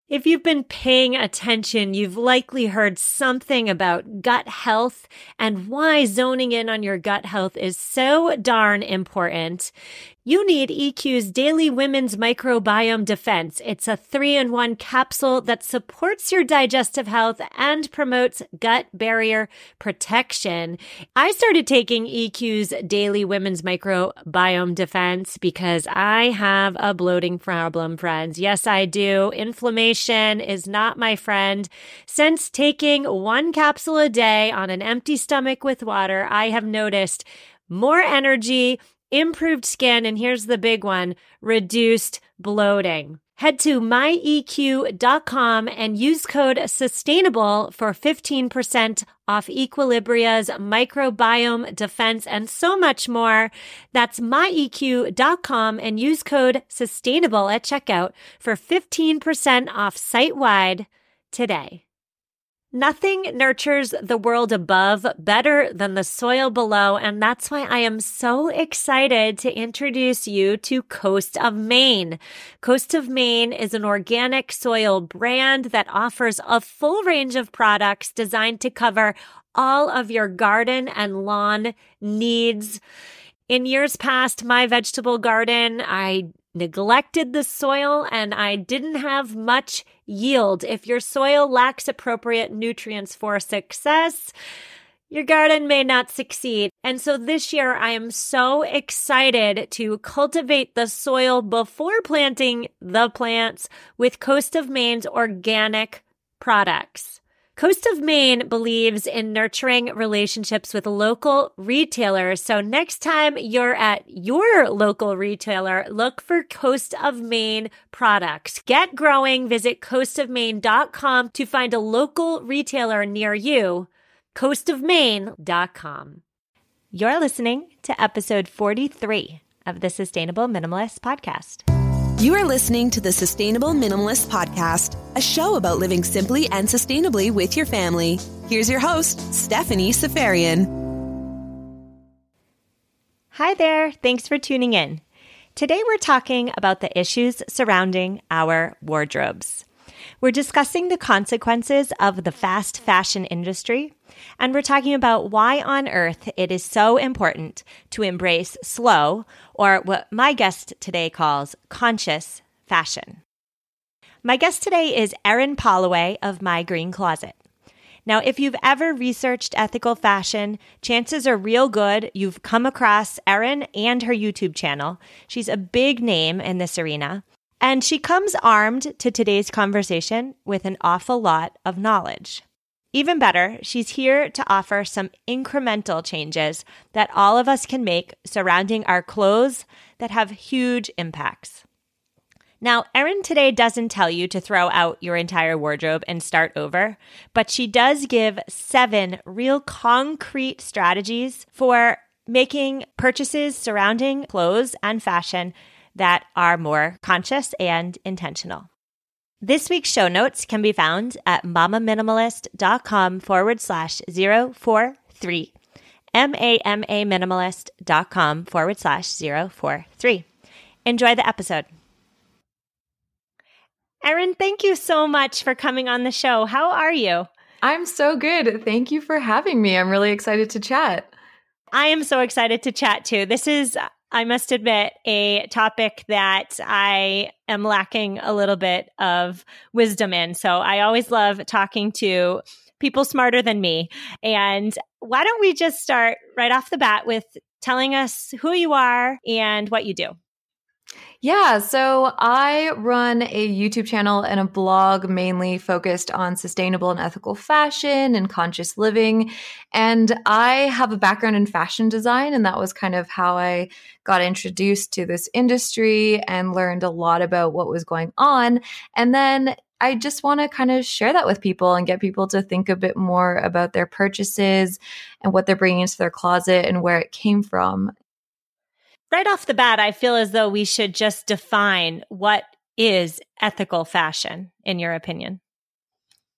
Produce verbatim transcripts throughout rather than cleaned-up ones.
If you've been paying attention, you've likely heard something about gut health and why zoning in on your gut health is so darn important. You need E Q's Daily Women's Microbiome Defense. It's a three-in-one capsule that supports your digestive health and promotes gut barrier protection. I started taking E Q's Daily Women's Microbiome Defense because I have a bloating problem, friends. Yes, I do. Inflammation is not my friend. Since taking one capsule a day on an empty stomach with water, I have noticed more energy, improved skin, and here's the big one, reduced bloating. Head to my E Q dot com and use code SUSTAINABLE for fifteen percent off Equilibria's microbiome defense and so much more. That's my E Q dot com and use code SUSTAINABLE at checkout for fifteen percent off site-wide today. Nothing nurtures the world above better than the soil below, and that's why I am so excited to introduce you to Coast of Maine. Coast of Maine is an organic soil brand that offers a full range of products designed to cover all of your garden and lawn needs. In years past, my vegetable garden, I neglected the soil and I didn't have much yield. If your soil lacks appropriate nutrients for success, your garden may not succeed. And so this year, I am so excited to cultivate the soil before planting the plants with Coast of Maine's organic products. Coast of Maine believes in nurturing relationships with local retailers. So next time you're at your local retailer, look for Coast of Maine products. Get growing. Visit coast of maine dot com to find a local retailer near you. coast of maine dot com. You're listening to episode forty-three of the Sustainable Minimalist Podcast. You are listening to the Sustainable Minimalist Podcast, a show about living simply and sustainably with your family. Here's your host, Stephanie Seferian. Hi there. Thanks for tuning in. Today we're talking about the issues surrounding our wardrobes. We're discussing the consequences of the fast fashion industry, and we're talking about why on earth it is so important to embrace slow, or what my guest today calls conscious fashion. My guest today is Erin Polloway of My Green Closet. Now, if you've ever researched ethical fashion, chances are real good you've come across Erin and her YouTube channel. She's a big name in this arena. And she comes armed to today's conversation with an awful lot of knowledge. Even better, she's here to offer some incremental changes that all of us can make surrounding our clothes that have huge impacts. Now, Erin today doesn't tell you to throw out your entire wardrobe and start over, but she does give seven real concrete strategies for making purchases surrounding clothes and fashion that are more conscious and intentional. This week's show notes can be found at mamaminimalist.com forward slash 043. M-A-M-A minimalist.com forward slash 043. Enjoy the episode. Erin, thank you so much for coming on the show. How are you? I'm so good. Thank you for having me. I'm really excited to chat. I am so excited to chat too. This is, I must admit, a topic that I am lacking a little bit of wisdom in. So I always love talking to people smarter than me. And why don't we just start right off the bat with telling us who you are and what you do? Yeah, so I run a YouTube channel and a blog mainly focused on sustainable and ethical fashion and conscious living. And I have a background in fashion design, and that was kind of how I got introduced to this industry and learned a lot about what was going on. And then I just want to kind of share that with people and get people to think a bit more about their purchases and what they're bringing into their closet and where it came from. Right off the bat, I feel as though we should just define what is ethical fashion, in your opinion.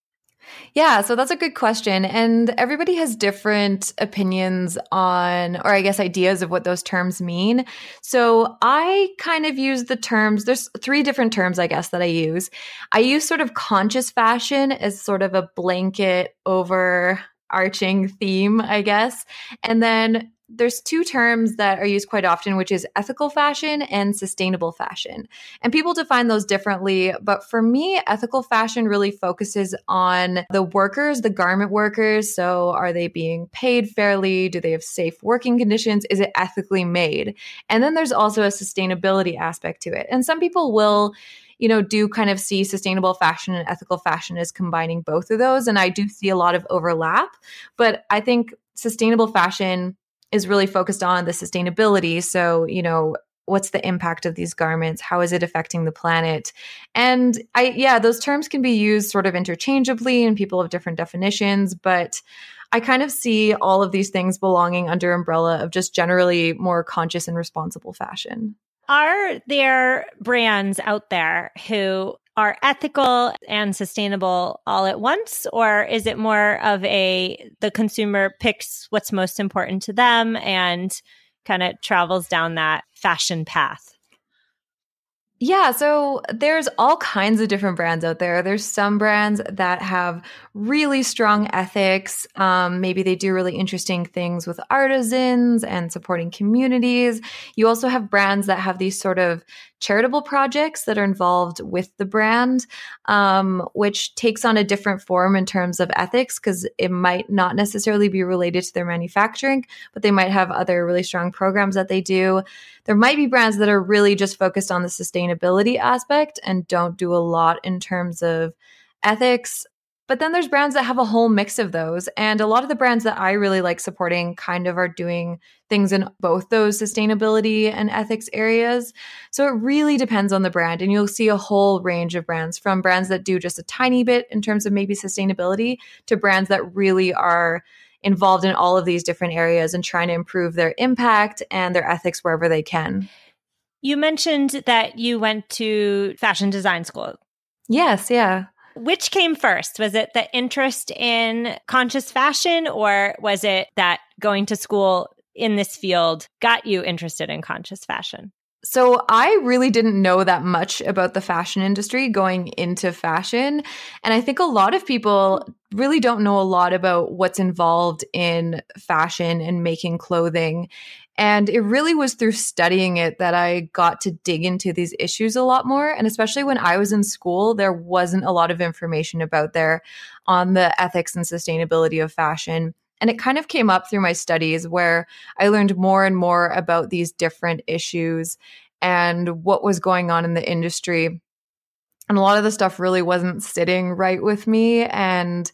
Yeah, so that's a good question. And everybody has different opinions on, or I guess ideas of what those terms mean. So I kind of use the terms, there's three different terms, I guess, that I use. I use sort of conscious fashion as sort of a blanket overarching theme, I guess. And then there's two terms that are used quite often, which is ethical fashion and sustainable fashion. And people define those differently. But for me, ethical fashion really focuses on the workers, the garment workers. So are they being paid fairly? Do they have safe working conditions? Is it ethically made? And then there's also a sustainability aspect to it. And some people will you know, do kind of see sustainable fashion and ethical fashion as combining both of those. And I do see a lot of overlap. But I think sustainable fashion is really focused on the sustainability. So, you know, what's the impact of these garments? How is it affecting the planet? And I, yeah, those terms can be used sort of interchangeably and people have different definitions, but I kind of see all of these things belonging under umbrella of just generally more conscious and responsible fashion. Are there brands out there who are ethical and sustainable all at once? Or is it more of a, the consumer picks what's most important to them and kind of travels down that fashion path? Yeah, so there's all kinds of different brands out there. There's some brands that have really strong ethics. Um, maybe they do really interesting things with artisans and supporting communities. You also have brands that have these sort of charitable projects that are involved with the brand, um, which takes on a different form in terms of ethics because it might not necessarily be related to their manufacturing, but they might have other really strong programs that they do. There might be brands that are really just focused on the sustainability aspect and don't do a lot in terms of ethics. But then there's brands that have a whole mix of those. And a lot of the brands that I really like supporting kind of are doing things in both those sustainability and ethics areas. So it really depends on the brand. And you'll see a whole range of brands, from brands that do just a tiny bit in terms of maybe sustainability to brands that really are involved in all of these different areas and trying to improve their impact and their ethics wherever they can. You mentioned that you went to fashion design school. Yes, yeah. Which came first? Was it the interest in conscious fashion, or was it that going to school in this field got you interested in conscious fashion? So I really didn't know that much about the fashion industry going into fashion. And I think a lot of people really don't know a lot about what's involved in fashion and making clothing. And it really was through studying it that I got to dig into these issues a lot more. And especially when I was in school, there wasn't a lot of information about there on the ethics and sustainability of fashion. And it kind of came up through my studies where I learned more and more about these different issues and what was going on in the industry. And a lot of the stuff really wasn't sitting right with me. And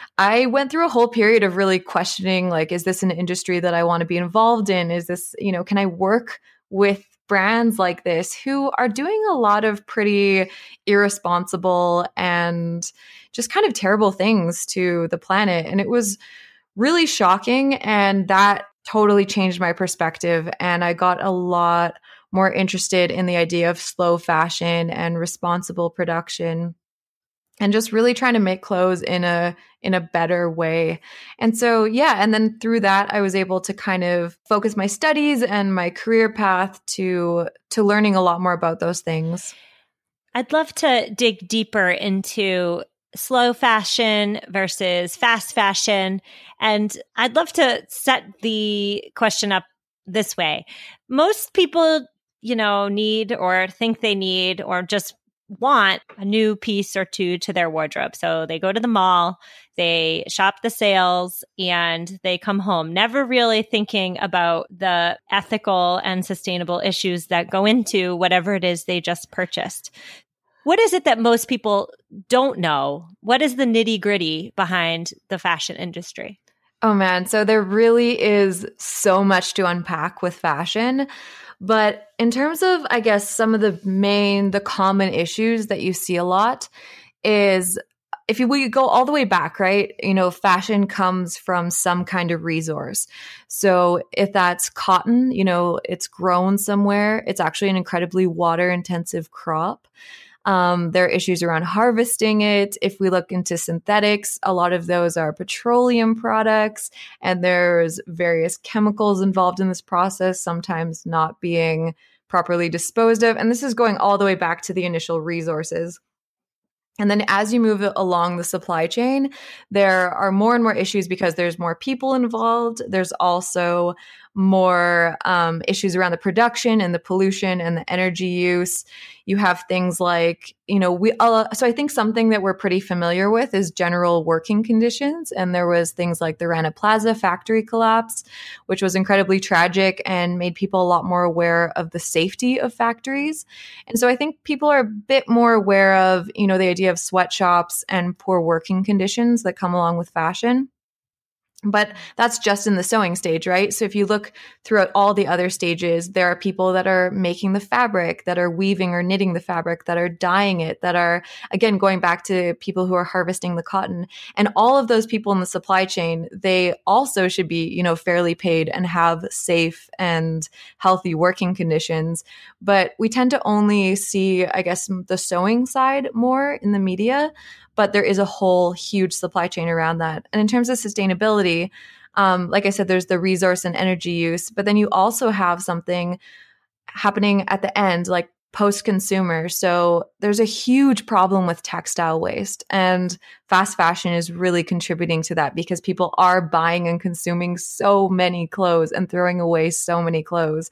I went through a whole period of really questioning, like, is this an industry that I want to be involved in? Is this, you know, can I work with brands like this who are doing a lot of pretty irresponsible and just kind of terrible things to the planet? And it was really shocking. And that totally changed my perspective. And I got a lot more interested in the idea of slow fashion and responsible production, and just really trying to make clothes in a in a better way. And so, yeah, and then through that, I was able to kind of focus my studies and my career path to to learning a lot more about those things. I'd love to dig deeper into slow fashion versus fast fashion. And I'd love to set the question up this way. Most people, you know, need or think they need or just want a new piece or two to their wardrobe. So they go to the mall, they shop the sales, and they come home, never really thinking about the ethical and sustainable issues that go into whatever it is they just purchased. What is it that most people don't know? What is the nitty-gritty behind the fashion industry? Oh man, so there really is so much to unpack with fashion. But in terms of, I guess, some of the main, the common issues that you see a lot is, if you, we go all the way back, right? You know, fashion comes from some kind of resource. So if that's cotton, you know, it's grown somewhere. It's actually an incredibly water intensive crop. Um, there are issues around harvesting it. If we look into synthetics, a lot of those are petroleum products, and there's various chemicals involved in this process, sometimes not being properly disposed of. And this is going all the way back to the initial resources. And then as you move along the supply chain, there are more and more issues because there's more people involved. There's also more um, issues around the production and the pollution and the energy use. You have things like, you know, we, uh, so I think something that we're pretty familiar with is general working conditions. And there was things like the Rana Plaza factory collapse, which was incredibly tragic and made people a lot more aware of the safety of factories. And so I think people are a bit more aware of, you know, the idea of sweatshops and poor working conditions that come along with fashion. But that's just in the sewing stage, right? So if you look throughout all the other stages, there are people that are making the fabric, that are weaving or knitting the fabric, that are dyeing it, that are, again, going back to people who are harvesting the cotton. And all of those people in the supply chain, they also should be, you know, fairly paid and have safe and healthy working conditions. But we tend to only see, I guess, the sewing side more in the media. But there is a whole huge supply chain around that. And in terms of sustainability, um, like I said, there's the resource and energy use, but then you also have something happening at the end, like post-consumer. So there's a huge problem with textile waste, and fast fashion is really contributing to that because people are buying and consuming so many clothes and throwing away so many clothes.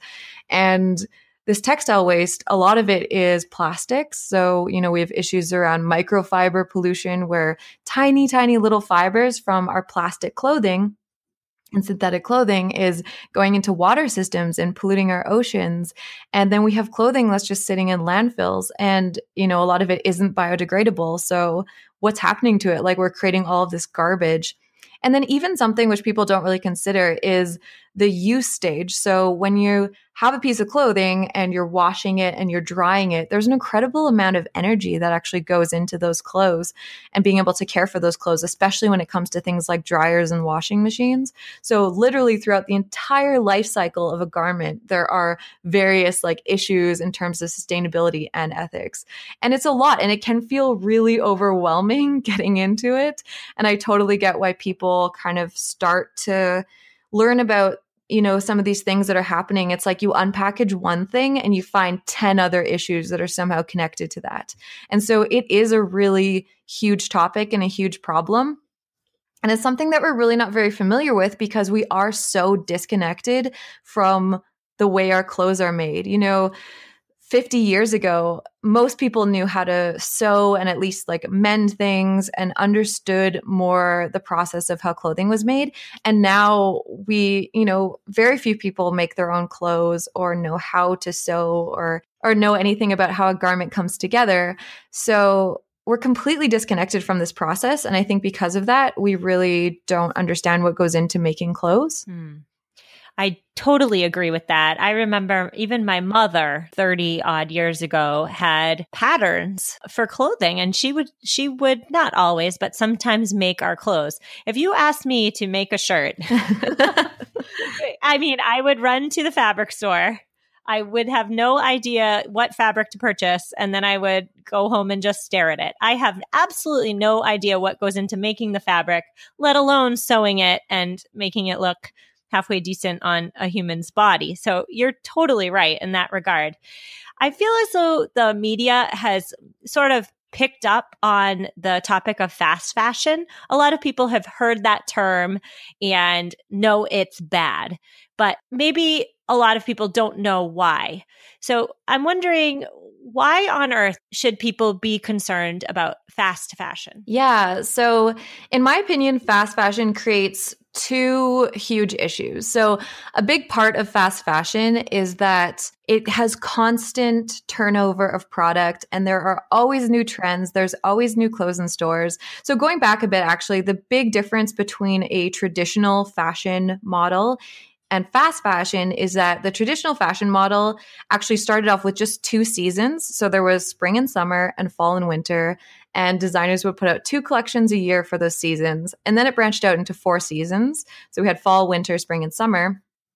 And this textile waste, a lot of it is plastics. So, you know, we have issues around microfiber pollution where tiny, tiny little fibers from our plastic clothing and synthetic clothing is going into water systems and polluting our oceans. And then we have clothing that's just sitting in landfills. And, you know, a lot of it isn't biodegradable. So what's happening to it? Like, we're creating all of this garbage. And then even something which people don't really consider is the use stage. So when you have a piece of clothing and you're washing it and you're drying it, there's an incredible amount of energy that actually goes into those clothes and being able to care for those clothes, especially when it comes to things like dryers and washing machines. So literally throughout the entire life cycle of a garment, there are various like issues in terms of sustainability and ethics. And it's a lot, and it can feel really overwhelming getting into it. And I totally get why people kind of start to learn about, you know, some of these things that are happening. It's like you unpackage one thing and you find ten other issues that are somehow connected to that. And so it is a really huge topic and a huge problem. And it's something that we're really not very familiar with because we are so disconnected from the way our clothes are made. You know, fifty years ago, most people knew how to sew and at least like mend things and understood more the process of how clothing was made. And now we, you know, very few people make their own clothes or know how to sew or or know anything about how a garment comes together. So we're completely disconnected from this process. And I think because of that, we really don't understand what goes into making clothes. Hmm. I totally agree with that. I remember even my mother thirty odd years ago had patterns for clothing, and she would, she would not always, but sometimes make our clothes. If you asked me to make a shirt, I mean, I would run to the fabric store. I would have no idea what fabric to purchase, and then I would go home and just stare at it. I have absolutely no idea what goes into making the fabric, let alone sewing it and making it look halfway decent on a human's body. So you're totally right in that regard. I feel as though the media has sort of picked up on the topic of fast fashion. A lot of people have heard that term and know it's bad, but maybe a lot of people don't know why. So I'm wondering, why on earth should people be concerned about fast fashion? Yeah. So in my opinion, fast fashion creates two huge issues. So a big part of fast fashion is that it has constant turnover of product and there are always new trends. There's always new clothes in stores. So going back a bit, actually, the big difference between a traditional fashion model and fast fashion is that the traditional fashion model actually started off with just two seasons. So there was spring and summer and fall and winter, and designers would put out two collections a year for those seasons. And then it branched out into four seasons. So we had fall, winter, spring, and summer.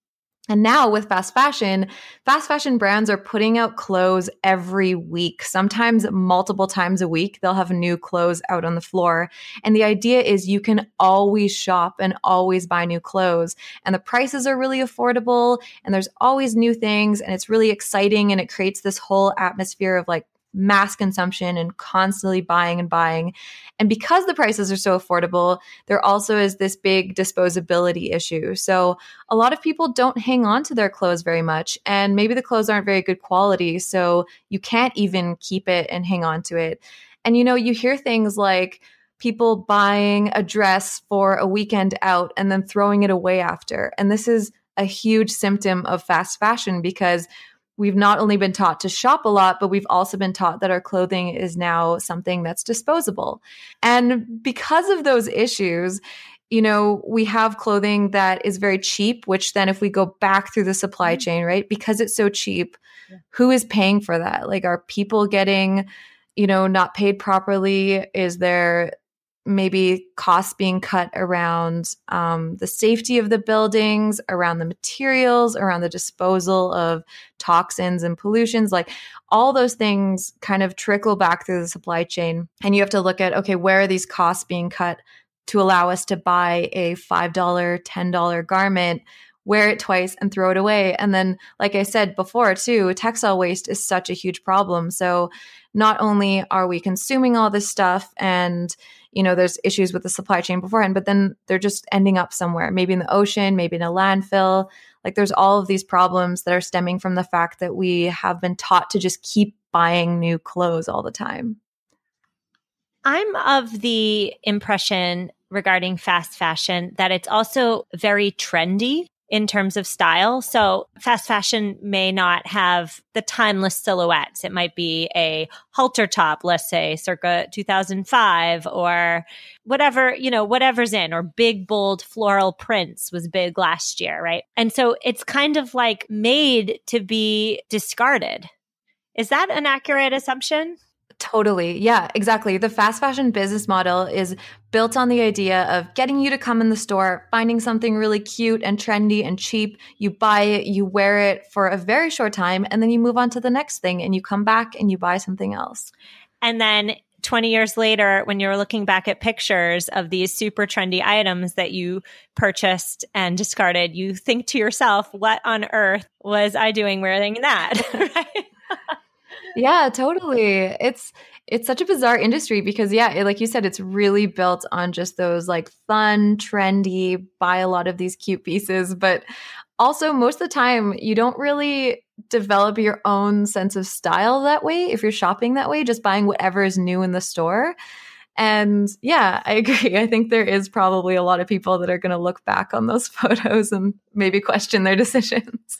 And now with fast fashion, fast fashion brands are putting out clothes every week, sometimes multiple times a week. They'll have new clothes out on the floor. And the idea is you can always shop and always buy new clothes. And the prices are really affordable and there's always new things and it's really exciting. And it creates this whole atmosphere of like mass consumption and constantly buying and buying. And because the prices are so affordable, there also is this big disposability issue. So a lot of people don't hang on to their clothes very much. And maybe the clothes aren't very good quality. So you can't even keep it and hang on to it. And, you know, you hear things like people buying a dress for a weekend out and then throwing it away after. And this is a huge symptom of fast fashion because we've not only been taught to shop a lot, but we've also been taught that our clothing is now something that's disposable. And because of those issues, you know, we have clothing that is very cheap, which then if we go back through the supply chain, right, because it's so cheap, yeah. Who is paying for that? Like, are people getting, you know, not paid properly? Is there maybe costs being cut around um, the safety of the buildings, around the materials, around the disposal of toxins and pollutions? Like all those things kind of trickle back through the supply chain. And you have to look at, okay, where are these costs being cut to allow us to buy a five dollars, ten dollars garment, wear it twice and throw it away? And then, like I said before too, textile waste is such a huge problem. So not only are we consuming all this stuff and you know, there's issues with the supply chain beforehand, but then they're just ending up somewhere, maybe in the ocean, maybe in a landfill. Like there's all of these problems that are stemming from the fact that we have been taught to just keep buying new clothes all the time. I'm of the impression regarding fast fashion that it's also very trendy in terms of style. So fast fashion may not have the timeless silhouettes. It might be a halter top, let's say, circa two thousand five or whatever, you know, whatever's in, or big, bold floral prints was big last year, right? And so it's kind of like made to be discarded. Is that an accurate assumption? Totally. Yeah, exactly. The fast fashion business model is built on the idea of getting you to come in the store, finding something really cute and trendy and cheap. You buy it, you wear it for a very short time, and then you move on to the next thing and you come back and you buy something else. And then twenty years later, when you're looking back at pictures of these super trendy items that you purchased and discarded, you think to yourself, what on earth was I doing wearing that? Right? Yeah, totally. It's it's such a bizarre industry because, yeah, it, like you said, it's really built on just those like fun, trendy, buy a lot of these cute pieces. But also most of the time, you don't really develop your own sense of style that way if you're shopping that way, just buying whatever is new in the store. And yeah, I agree. I think there is probably a lot of people that are going to look back on those photos and maybe question their decisions.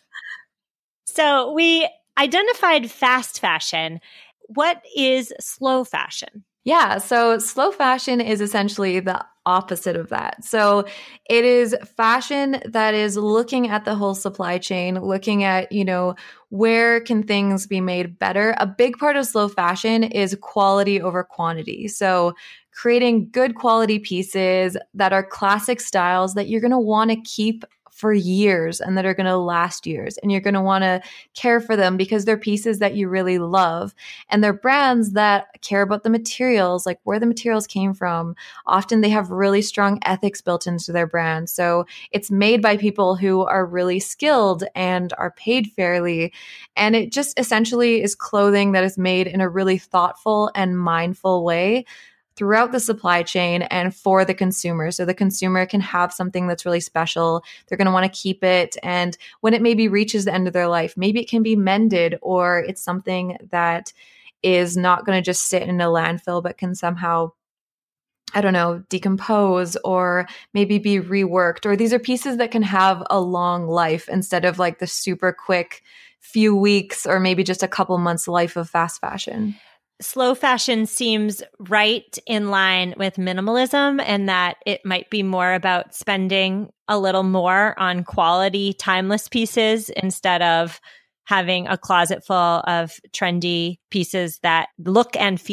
So we identified fast fashion. What is slow fashion? Yeah, so slow fashion is essentially the opposite of that. So it is fashion that is looking at the whole supply chain, looking at, you know, where can things be made better? A big part of slow fashion is quality over quantity. So creating good quality pieces that are classic styles that you're going to want to keep for years and that are going to last years. And you're going to want to care for them because they're pieces that you really love. And they're brands that care about the materials, like where the materials came from. Often they have really strong ethics built into their brand. So it's made by people who are really skilled and are paid fairly. And it just essentially is clothing that is made in a really thoughtful and mindful way throughout the supply chain and for the consumer. So the consumer can have something that's really special. They're going to want to keep it. And when it maybe reaches the end of their life, maybe it can be mended, or it's something that is not going to just sit in a landfill, but can somehow, I don't know, decompose or maybe be reworked. Or these are pieces that can have a long life instead of like the super quick few weeks or maybe just a couple months life of fast fashion. Slow fashion seems right in line with minimalism, and that it might be more about spending a little more on quality, timeless pieces instead of having a closet full of trendy pieces that look and feel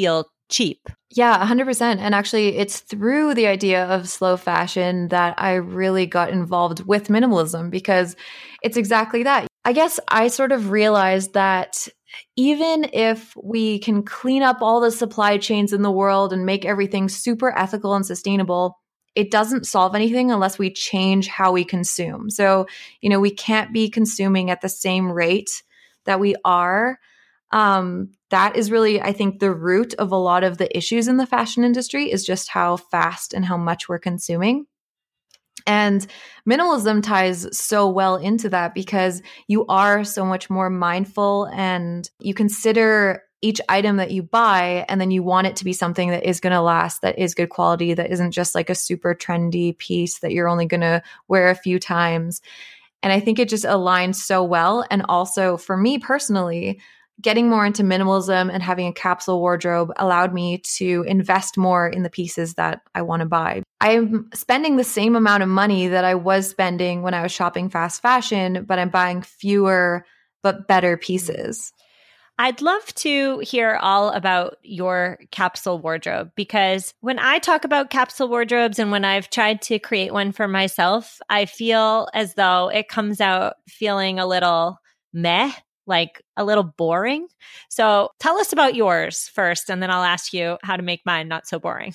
cheap. Yeah, one hundred percent. And actually, it's through the idea of slow fashion that I really got involved with minimalism, because it's exactly that. I guess I sort of realized that even if we can clean up all the supply chains in the world and make everything super ethical and sustainable, it doesn't solve anything unless we change how we consume. So, you know, we can't be consuming at the same rate that we are. Um, that is really, I think, the root of a lot of the issues in the fashion industry, is just how fast and how much we're consuming. And minimalism ties so well into that, because you are so much more mindful and you consider each item that you buy, and then you want it to be something that is going to last, that is good quality, that isn't just like a super trendy piece that you're only going to wear a few times. And I think it just aligns so well. And also for me personally, getting more into minimalism and having a capsule wardrobe allowed me to invest more in the pieces that I want to buy. I'm spending the same amount of money that I was spending when I was shopping fast fashion, but I'm buying fewer but better pieces. I'd love to hear all about your capsule wardrobe, because when I talk about capsule wardrobes and when I've tried to create one for myself, I feel as though it comes out feeling a little meh, like a little boring. So tell us about yours first, and then I'll ask you how to make mine not so boring.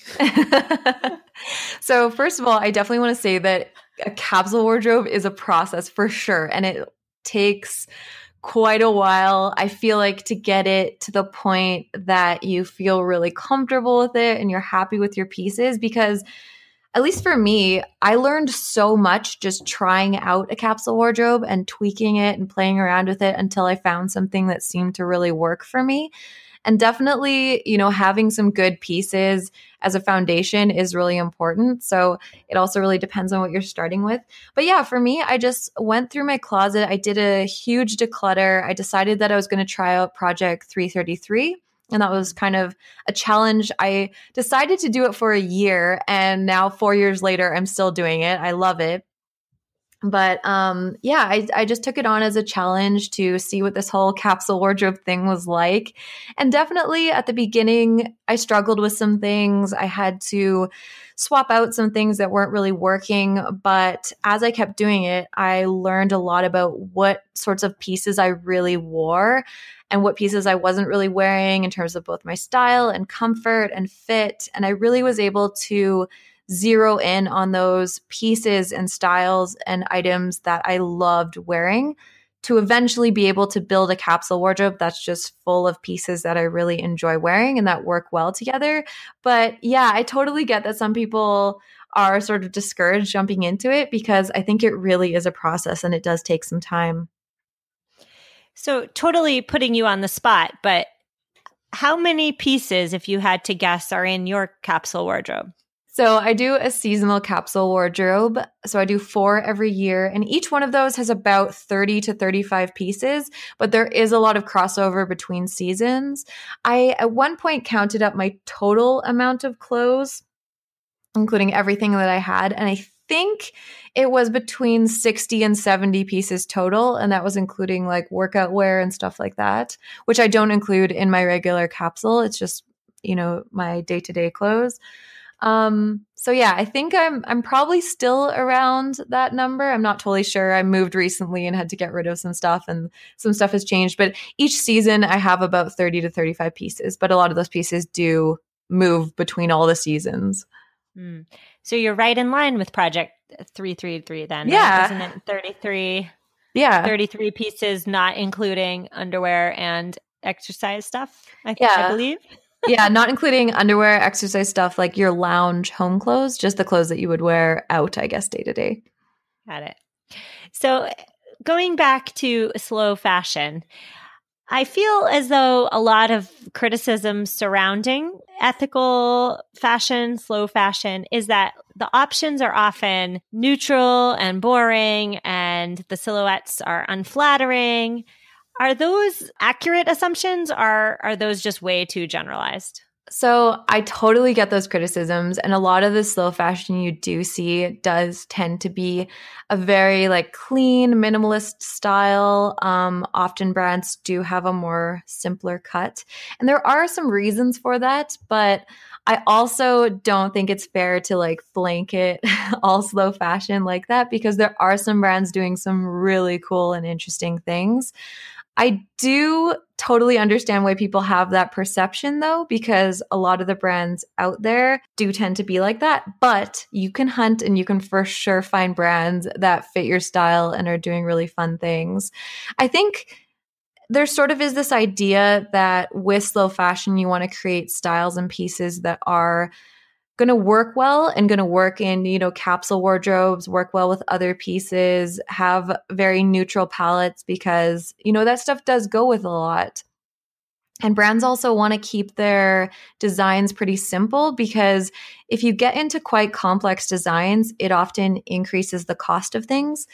So first of all, I definitely want to say that a capsule wardrobe is a process for sure. And it takes quite a while, I feel like, to get it to the point that you feel really comfortable with it and you're happy with your pieces. Because at least for me, I learned so much just trying out a capsule wardrobe and tweaking it and playing around with it until I found something that seemed to really work for me. And definitely, you know, having some good pieces as a foundation is really important. So it also really depends on what you're starting with. But yeah, for me, I just went through my closet. I did a huge declutter. I decided that I was going to try out Project three thirty-three. And that was kind of a challenge. I decided to do it for a year, and now four years later, I'm still doing it. I love it. But um, yeah, I, I just took it on as a challenge to see what this whole capsule wardrobe thing was like. And definitely at the beginning, I struggled with some things. I had to swap out some things that weren't really working. But as I kept doing it, I learned a lot about what sorts of pieces I really wore and what pieces I wasn't really wearing in terms of both my style and comfort and fit. And I really was able to zero in on those pieces and styles and items that I loved wearing, to eventually be able to build a capsule wardrobe that's just full of pieces that I really enjoy wearing and that work well together. But yeah, I totally get that some people are sort of discouraged jumping into it, because I think it really is a process and it does take some time. So totally putting you on the spot, but how many pieces, if you had to guess, are in your capsule wardrobe? So I do a seasonal capsule wardrobe. So I do four every year, and each one of those has about thirty to thirty-five pieces, but there is a lot of crossover between seasons. I at one point counted up my total amount of clothes, including everything that I had, and I think it was between sixty and seventy pieces total, and that was including like workout wear and stuff like that, which I don't include in my regular capsule. It's just, you know, my day-to-day clothes. Um, so yeah, I think I'm, I'm probably still around that number. I'm not totally sure. I moved recently and had to get rid of some stuff, and some stuff has changed, but each season I have about thirty to thirty-five pieces, but a lot of those pieces do move between all the seasons. Mm. So you're right in line with Project three thirty-three then. Yeah. Right? Isn't it thirty-three? Yeah. thirty-three pieces, not including underwear and exercise stuff, I, yeah. I believe. Yeah, not including underwear, exercise stuff, like your lounge home clothes, just the clothes that you would wear out, I guess, day to day. Got it. So going back to slow fashion, I feel as though a lot of criticism surrounding ethical fashion, slow fashion, is that the options are often neutral and boring, and the silhouettes are unflattering. Are those accurate assumptions, or are those just way too generalized? So I totally get those criticisms. And a lot of the slow fashion you do see does tend to be a very like clean, minimalist style. Um, often brands do have a more simpler cut. And there are some reasons for that, but I also don't think it's fair to like blanket all slow fashion like that, because there are some brands doing some really cool and interesting things. I do totally understand why people have that perception though, because a lot of the brands out there do tend to be like that, but you can hunt and you can for sure find brands that fit your style and are doing really fun things. I think there sort of is this idea that with slow fashion, you want to create styles and pieces that are going to work well and going to work in, you know, capsule wardrobes, work well with other pieces, have very neutral palettes, because, you know, that stuff does go with a lot. And brands also want to keep their designs pretty simple, because if you get into quite complex designs, it often increases the cost of things.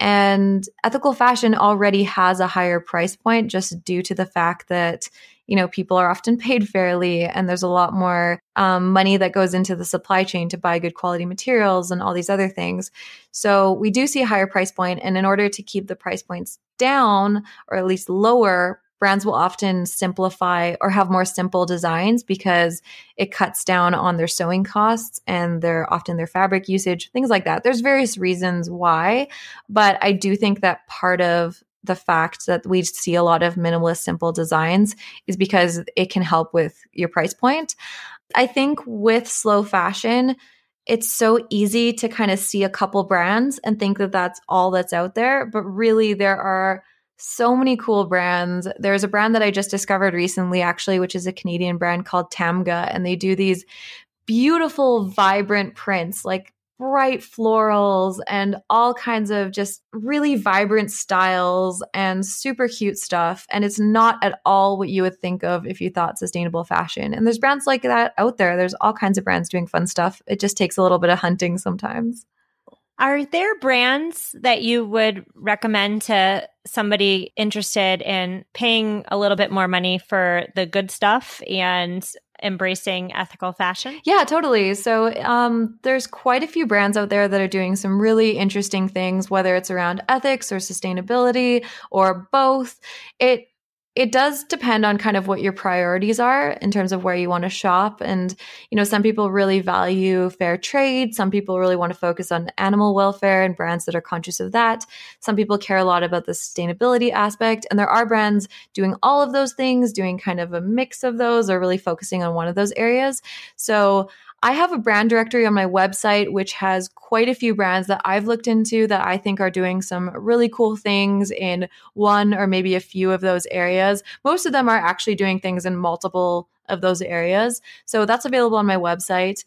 And ethical fashion already has a higher price point just due to the fact that, you know, people are often paid fairly, and there's a lot more um, money that goes into the supply chain to buy good quality materials and all these other things. So we do see a higher price point, and in order to keep the price points down, or at least lower, brands will often simplify or have more simple designs, because it cuts down on their sewing costs and their often their fabric usage, things like that. There's various reasons why, but I do think that part of the fact that we see a lot of minimalist, simple designs is because it can help with your price point. I think with slow fashion, it's so easy to kind of see a couple brands and think that that's all that's out there, but really there are so many cool brands. There's a brand that I just discovered recently, actually, which is a Canadian brand called Tamga, and they do these beautiful, vibrant prints, like bright florals and all kinds of just really vibrant styles and super cute stuff. And it's not at all what you would think of if you thought sustainable fashion. And there's brands like that out there. There's all kinds of brands doing fun stuff. It just takes a little bit of hunting sometimes. Are there brands that you would recommend to somebody interested in paying a little bit more money for the good stuff and embracing ethical fashion? Yeah, totally. So um, there's quite a few brands out there that are doing some really interesting things, whether it's around ethics or sustainability or both. It It does depend on kind of what your priorities are in terms of where you want to shop. And, you know, some people really value fair trade. Some people really want to focus on animal welfare and brands that are conscious of that. Some people care a lot about the sustainability aspect. And there are brands doing all of those things, doing kind of a mix of those, or really focusing on one of those areas. So I have a brand directory on my website, which has quite a few brands that I've looked into that I think are doing some really cool things in one or maybe a few of those areas. Most of them are actually doing things in multiple of those areas. So that's available on my website.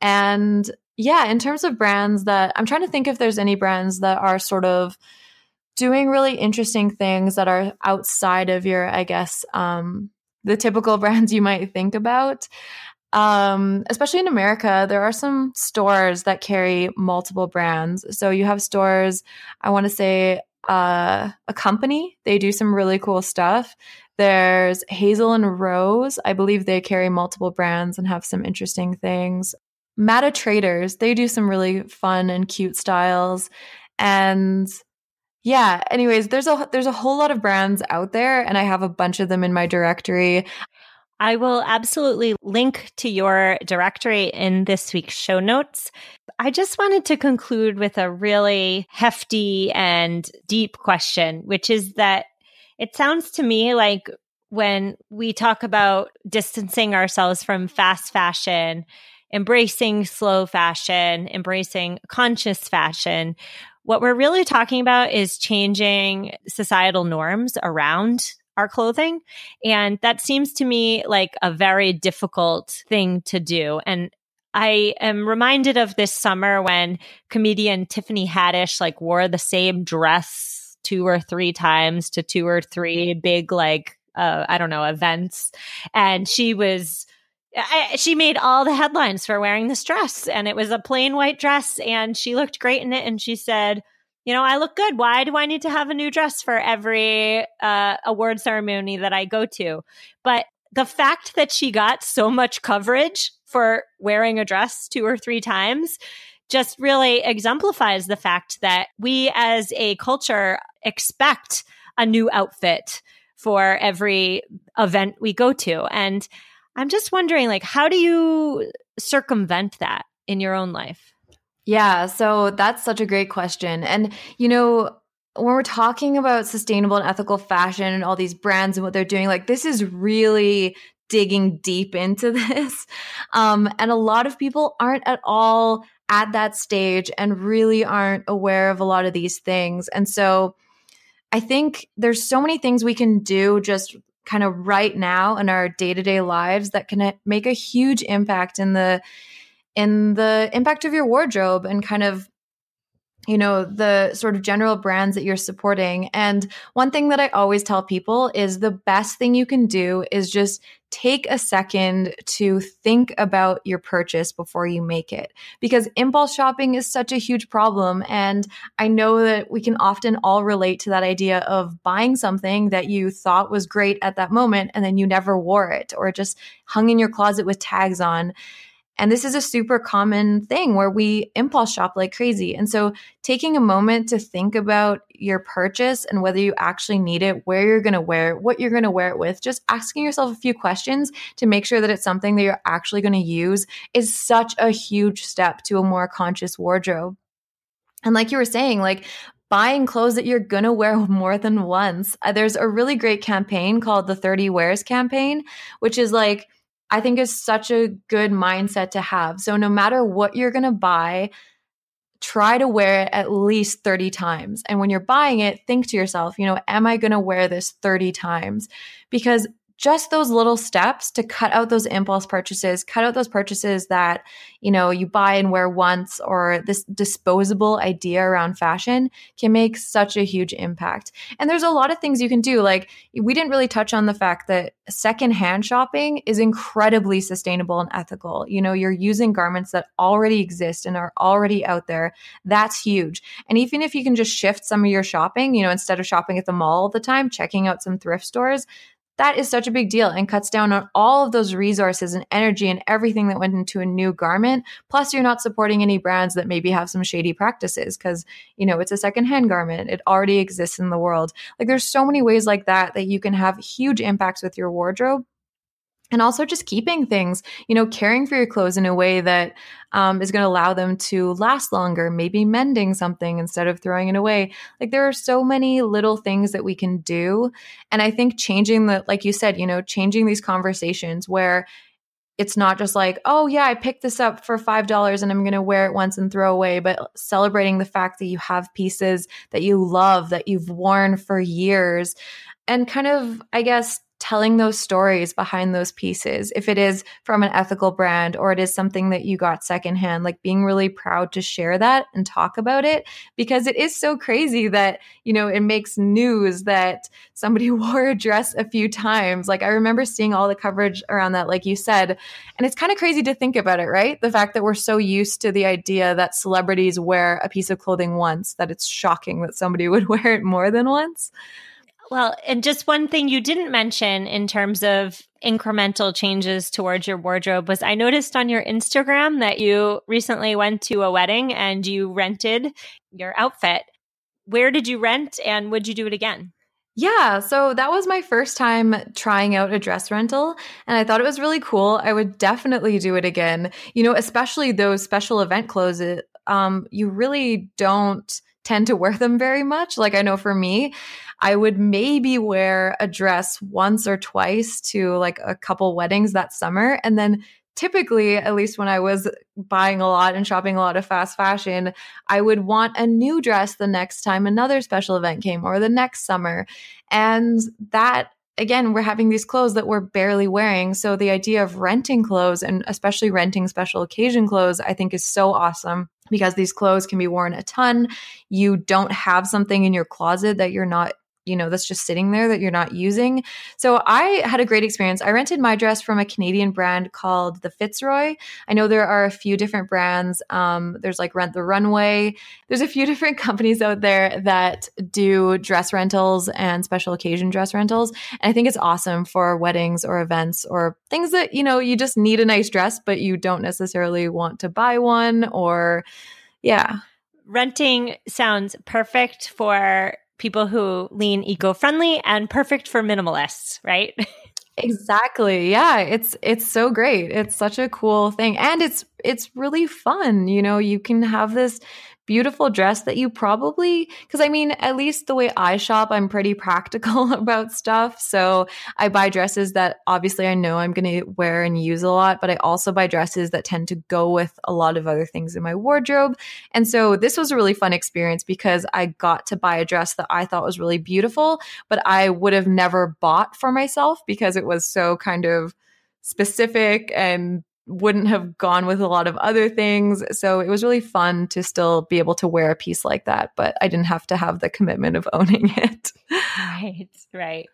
And yeah, in terms of brands that I'm trying to think if there's any brands that are sort of doing really interesting things that are outside of your, I guess, um, the typical brands you might think about. Um, especially in America, there are some stores that carry multiple brands. So you have stores, I want to say, uh, a company, they do some really cool stuff. There's Hazel and Rose. I believe they carry multiple brands and have some interesting things. Mata Traders, they do some really fun and cute styles. And yeah, anyways, there's a there's a whole lot of brands out there, and I have a bunch of them in my directory. I will absolutely link to your directory in this week's show notes. I just wanted to conclude with a really hefty and deep question, which is that it sounds to me like when we talk about distancing ourselves from fast fashion, embracing slow fashion, embracing conscious fashion, what we're really talking about is changing societal norms around our clothing. And that seems to me like a very difficult thing to do. And I am reminded of this summer when comedian Tiffany Haddish like wore the same dress two or three times to two or three big, like, uh, I don't know, events. And she was, I, she made all the headlines for wearing this dress. And it was a plain white dress. And she looked great in it. And she said, you know, I look good. Why do I need to have a new dress for every uh, award ceremony that I go to? But the fact that she got so much coverage for wearing a dress two or three times just really exemplifies the fact that we as a culture expect a new outfit for every event we go to. And I'm just wondering, like, how do you circumvent that in your own life? Yeah, so that's such a great question. And, you know, when we're talking about sustainable and ethical fashion and all these brands and what they're doing, like, this is really digging deep into this. Um, and a lot of people aren't at all at that stage and really aren't aware of a lot of these things. And so I think there's so many things we can do just kind of right now in our day-to-day lives that can make a huge impact in the in the impact of your wardrobe and kind of, you know, the sort of general brands that you're supporting. And one thing that I always tell people is the best thing you can do is just take a second to think about your purchase before you make it, because impulse shopping is such a huge problem. And I know that we can often all relate to that idea of buying something that you thought was great at that moment and then you never wore it, or it just hung in your closet with tags on. And this is a super common thing where we impulse shop like crazy. And so taking a moment to think about your purchase and whether you actually need it, where you're going to wear it, what you're going to wear it with, just asking yourself a few questions to make sure that it's something that you're actually going to use is such a huge step to a more conscious wardrobe. And like you were saying, like, buying clothes that you're going to wear more than once. Uh, there's a really great campaign called the thirty Wears campaign, which is like, I think is such a good mindset to have. So no matter what you're going to buy, try to wear it at least thirty times. And when you're buying it, think to yourself, you know, am I going to wear this thirty times? Because just those little steps to cut out those impulse purchases, cut out those purchases that, you know, you buy and wear once, or this disposable idea around fashion can make such a huge impact. And there's a lot of things you can do. Like, we didn't really touch on the fact that secondhand shopping is incredibly sustainable and ethical. You know, you're using garments that already exist and are already out there. That's huge. And even if you can just shift some of your shopping, you know, instead of shopping at the mall all the time, checking out some thrift stores, that is such a big deal and cuts down on all of those resources and energy and everything that went into a new garment. Plus, you're not supporting any brands that maybe have some shady practices because, you know, it's a secondhand garment. It already exists in the world. Like, there's so many ways like that that you can have huge impacts with your wardrobe. And also just keeping things, you know, caring for your clothes in a way that um, is going to allow them to last longer, maybe mending something instead of throwing it away. Like, there are so many little things that we can do. And I think changing the, like you said, you know, changing these conversations where it's not just like, oh yeah, I picked this up for five dollars and I'm going to wear it once and throw away, but celebrating the fact that you have pieces that you love, that you've worn for years, and kind of, I guess, telling those stories behind those pieces. If it is from an ethical brand or it is something that you got secondhand, like being really proud to share that and talk about it, because it is so crazy that, you know, it makes news that somebody wore a dress a few times. Like, I remember seeing all the coverage around that, like you said, and it's kind of crazy to think about it, right? The fact that we're so used to the idea that celebrities wear a piece of clothing once, that it's shocking that somebody would wear it more than once. Well, and just one thing you didn't mention in terms of incremental changes towards your wardrobe was I noticed on your Instagram that you recently went to a wedding and you rented your outfit. Where did you rent and would you do it again? Yeah, so that was my first time trying out a dress rental, and I thought it was really cool. I would definitely do it again. You know, especially those special event clothes, um, you really don't tend to wear them very much. Like, I know for me, I would maybe wear a dress once or twice to like a couple weddings that summer. And then typically, at least when I was buying a lot and shopping a lot of fast fashion, I would want a new dress the next time another special event came or the next summer. And that, again, we're having these clothes that we're barely wearing. So the idea of renting clothes, and especially renting special occasion clothes, I think is so awesome, because these clothes can be worn a ton. You don't have something in your closet that you're not you know, that's just sitting there that you're not using. So I had a great experience. I rented my dress from a Canadian brand called the Fitzroy. I know there are a few different brands. Um, there's like Rent the Runway. There's a few different companies out there that do dress rentals and special occasion dress rentals. And I think it's awesome for weddings or events or things that, you know, you just need a nice dress, but you don't necessarily want to buy one or, yeah. Renting sounds perfect for people who lean eco-friendly and perfect for minimalists, right? Exactly. Yeah, it's it's so great. It's such a cool thing, and it's it's really fun. You know, you can have this beautiful dress that you probably, because I mean, at least the way I shop, I'm pretty practical about stuff. So I buy dresses that obviously I know I'm going to wear and use a lot, but I also buy dresses that tend to go with a lot of other things in my wardrobe. And so this was a really fun experience because I got to buy a dress that I thought was really beautiful, but I would have never bought for myself because it was so kind of specific and wouldn't have gone with a lot of other things. So it was really fun to still be able to wear a piece like that, but I didn't have to have the commitment of owning it. Right, right.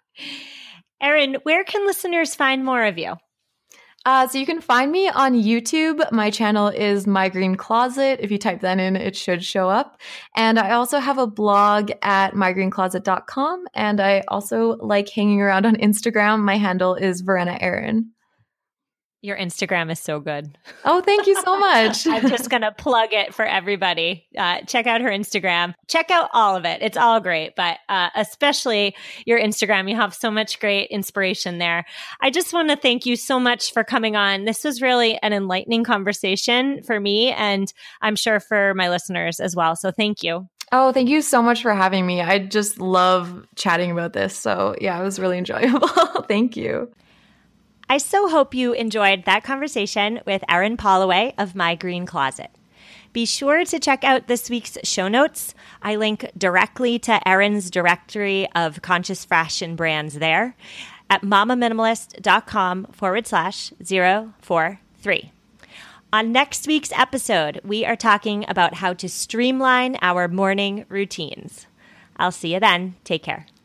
Erin, where can listeners find more of you? Uh, so you can find me on YouTube. My channel is My Green Closet. If you type that in, it should show up. And I also have a blog at my green closet dot com. And I also like hanging around on Instagram. My handle is Verena Erin. Your Instagram is so good. Oh, thank you so much. I'm just going to plug it for everybody. Uh, check out her Instagram. Check out all of it. It's all great, but uh, especially your Instagram. You have so much great inspiration there. I just want to thank you so much for coming on. This was really an enlightening conversation for me, and I'm sure for my listeners as well. So thank you. Oh, thank you so much for having me. I just love chatting about this. So yeah, it was really enjoyable. Thank you. I so hope you enjoyed that conversation with Erin Polloway of My Green Closet. Be sure to check out this week's show notes. I link directly to Erin's directory of conscious fashion brands there at mamaminimalist.com forward slash zero four three. On next week's episode, we are talking about how to streamline our morning routines. I'll see you then. Take care.